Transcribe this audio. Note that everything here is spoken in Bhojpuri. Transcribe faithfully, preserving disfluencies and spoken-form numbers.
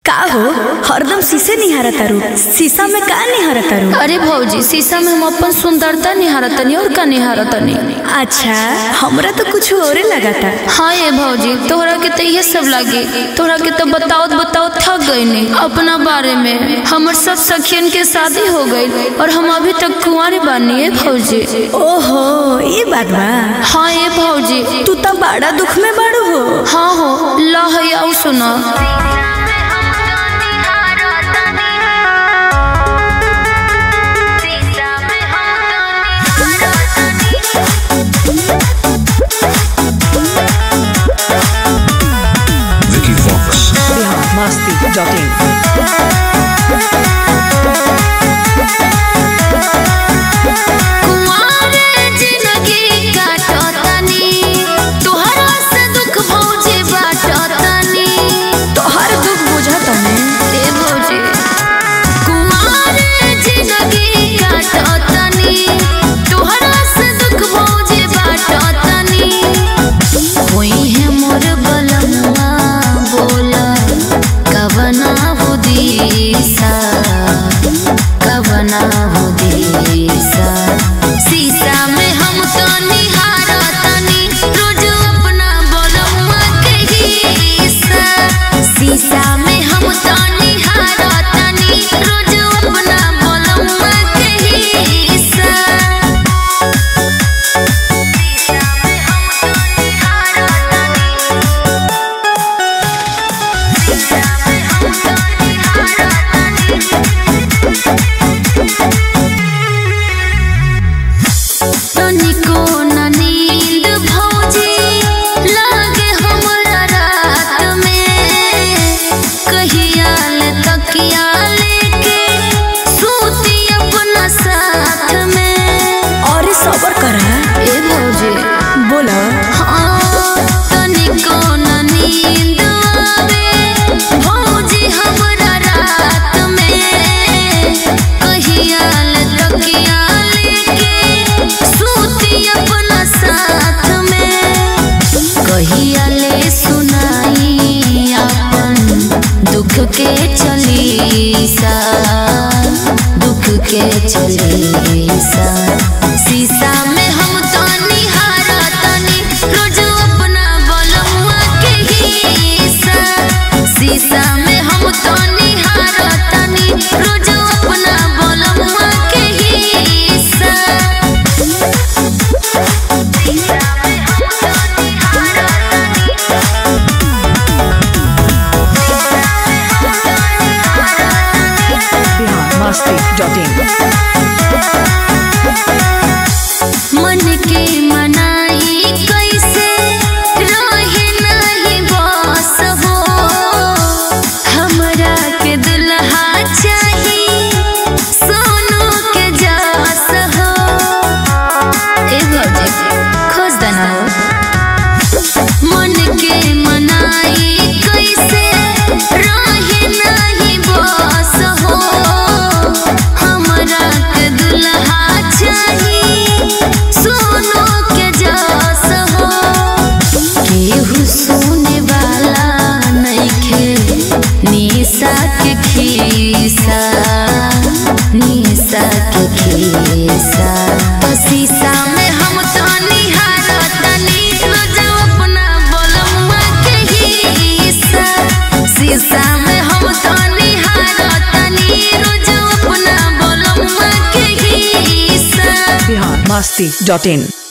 का हो हरदम शीशे निहारा तारू, शीशा में का निहारा तारू? अरे भौजी शीशा में हम अपन सुंदरता निहारतनी और का निहारतनी। अच्छा हमरा तो कुछ और लगाता। हाँ ये भौजी तोहरा के तो ये सब लगे, तोहरा के तो बताओ बताओ थक गई नहीं अपना बारे में। हमर सब सखियन के शादी हो गई और हम अभी तक कुंवारी बानी है भौजी। ओहो ये बात बा। हाँ ये भौजी तू तो बड़ा दुख में बड़ू हो। हाँ हो ला सुना। मस्ती जॉटिंग के चलीसा दुख के चलीसा शीशा में हम तो निहारतनी रोज अपना बलमुआ के हिस्सा। शीशा में हम तो निहारतनी रोज अपना बलमुआ के हिस्सा। मन के मनाई कैसे रहे नहीं बस हो, हमरा के दुल्हा चाहिए सोनू के जस हो। ए भौजी खोज देना हो। मन के मनाई कैसे रहे नहीं बस हो, निशा के खीसा निशा के खीसा तो शीशा में हम तो निहारतनी रोज अपना बलमुआ के हिस्सा। शीशा में हम तो निहारतनी रोज अपना बलमुआ के हिस्सा। मस्ती जॉटिंग।